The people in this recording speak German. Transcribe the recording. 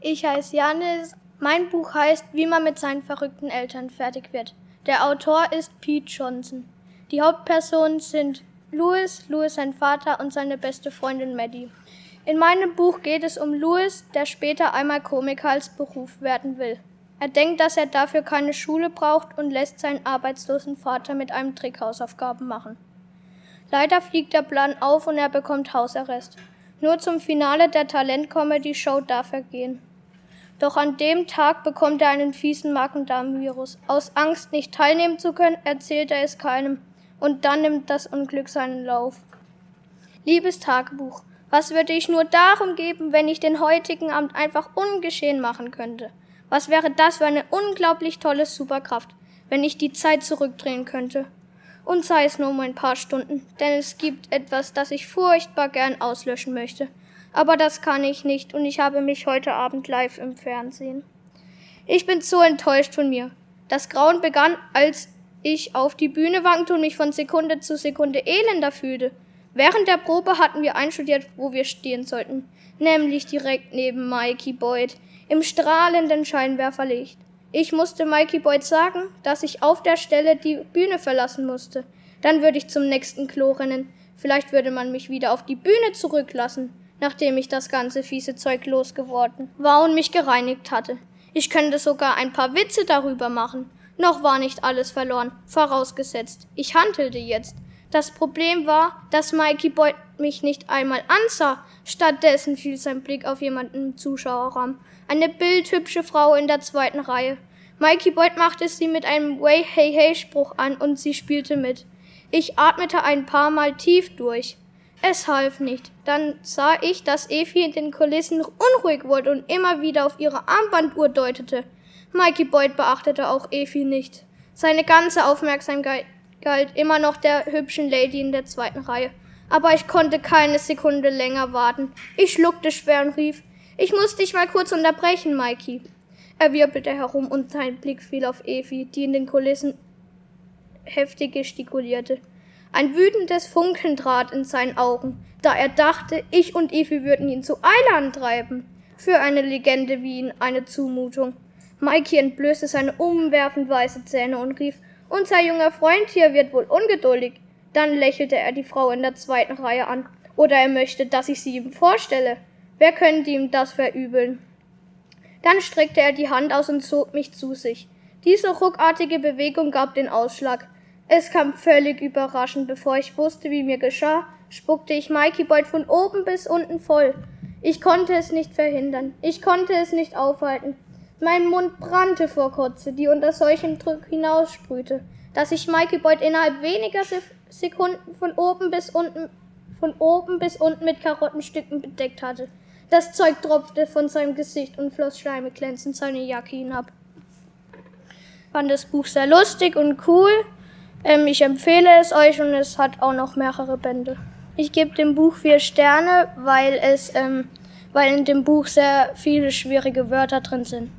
Ich heiße Janis. Mein Buch heißt Wie man mit seinen verrückten Eltern fertig wird. Der Autor ist Pete Johnson. Die Hauptpersonen sind Louis sein Vater und seine beste Freundin Maddie. In meinem Buch geht es um Louis, der später einmal Komiker als Beruf werden will. Er denkt, dass er dafür keine Schule braucht und lässt seinen arbeitslosen Vater mit einem Trick Hausaufgaben machen. Leider fliegt der Plan auf und er bekommt Hausarrest. Nur zum Finale der Talent-Comedy-Show darf er gehen. Doch an dem Tag bekommt er einen fiesen Magen-Darm-Virus. Aus Angst, nicht teilnehmen zu können, erzählt er es keinem. Und dann nimmt das Unglück seinen Lauf. Liebes Tagebuch, was würde ich nur darum geben, wenn ich den heutigen Abend einfach ungeschehen machen könnte? Was wäre das für eine unglaublich tolle Superkraft, wenn ich die Zeit zurückdrehen könnte? Und sei es nur um ein paar Stunden, denn es gibt etwas, das ich furchtbar gern auslöschen möchte. Aber das kann ich nicht und ich habe mich heute Abend live im Fernsehen. Ich bin so enttäuscht von mir. Das Grauen begann, als ich auf die Bühne wankte und mich von Sekunde zu Sekunde elender fühlte. Während der Probe hatten wir einstudiert, wo wir stehen sollten, nämlich direkt neben Mikey Boyd, im strahlenden Scheinwerferlicht. Ich musste Mikey Boyd sagen, dass ich auf der Stelle die Bühne verlassen musste. Dann würde ich zum nächsten Klo rennen. Vielleicht würde man mich wieder auf die Bühne zurücklassen, nachdem ich das ganze fiese Zeug losgeworden war und mich gereinigt hatte. Ich könnte sogar ein paar Witze darüber machen. Noch war nicht alles verloren, vorausgesetzt. Ich handelte jetzt. Das Problem war, dass Mikey Boyd mich nicht einmal ansah. Stattdessen fiel sein Blick auf jemanden im Zuschauerraum. Eine bildhübsche Frau in der zweiten Reihe. Mikey Boyd machte sie mit einem Way-Hey-Hey-Spruch an und sie spielte mit. Ich atmete ein paar Mal tief durch. Es half nicht. Dann sah ich, dass Effie in den Kulissen unruhig wurde und immer wieder auf ihre Armbanduhr deutete. Mikey Boyd beachtete auch Effie nicht. Seine ganze Aufmerksamkeit galt immer noch der hübschen Lady in der zweiten Reihe. Aber ich konnte keine Sekunde länger warten. Ich schluckte schwer und rief, ich muss dich mal kurz unterbrechen, Mikey. Er wirbelte herum und sein Blick fiel auf Effie, die in den Kulissen heftig gestikulierte. Ein wütendes Funkeln trat in seinen Augen, da er dachte, ich und Effie würden ihn zu Eile antreiben. Für eine Legende wie ihn eine Zumutung. Mikey entblößte seine umwerfend weiße Zähne und rief, unser junger Freund hier wird wohl ungeduldig. Dann lächelte er die Frau in der zweiten Reihe an. Oder er möchte, dass ich sie ihm vorstelle. Wer könnte ihm das verübeln? Dann streckte er die Hand aus und zog mich zu sich. Diese ruckartige Bewegung gab den Ausschlag. Es kam völlig überraschend. Bevor ich wusste, wie mir geschah, spuckte ich Mikey Boyd von oben bis unten voll. Ich konnte es nicht verhindern. Ich konnte es nicht aufhalten. Mein Mund brannte vor Kotze, die unter solchem Druck hinaussprühte, dass ich Mikey Boyd innerhalb weniger Sekunden von oben bis unten mit Karottenstücken bedeckt hatte. Das Zeug tropfte von seinem Gesicht und floss schleimig glänzend seine Jacke hinab. Ich fand das Buch sehr lustig und cool. Ich empfehle es euch und es hat auch noch mehrere Bände. Ich gebe dem Buch 4 Sterne, weil in dem Buch sehr viele schwierige Wörter drin sind.